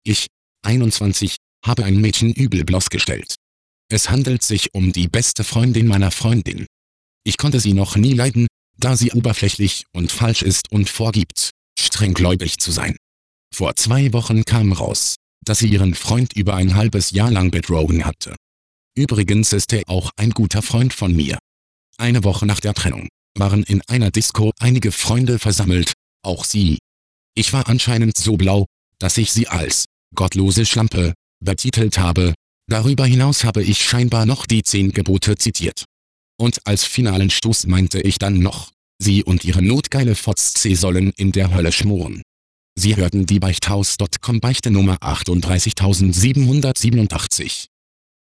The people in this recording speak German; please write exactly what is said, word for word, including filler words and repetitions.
Ich, einundzwanzig, habe ein Mädchen übel bloßgestellt. Es handelt sich um die beste Freundin meiner Freundin. Ich konnte sie noch nie leiden, da sie oberflächlich und falsch ist und vorgibt, strenggläubig zu sein. Vor zwei Wochen kam raus, dass sie ihren Freund über ein halbes Jahr lang betrogen hatte. Übrigens ist er auch ein guter Freund von mir. Eine Woche nach der Trennung waren in einer Disco einige Freunde versammelt, auch sie. Ich war anscheinend so blau, dass ich sie als gottlose Schlampe betitelt habe. Darüber hinaus habe ich scheinbar noch die zehn Gebote zitiert. Und als finalen Stoß meinte ich dann noch, sie und ihre notgeile Fotze sollen in der Hölle schmoren. Sie hörten die Beichthaus Punkt com Beichte Nummer achtunddreißigtausendsiebenhundertsiebenundachtzig.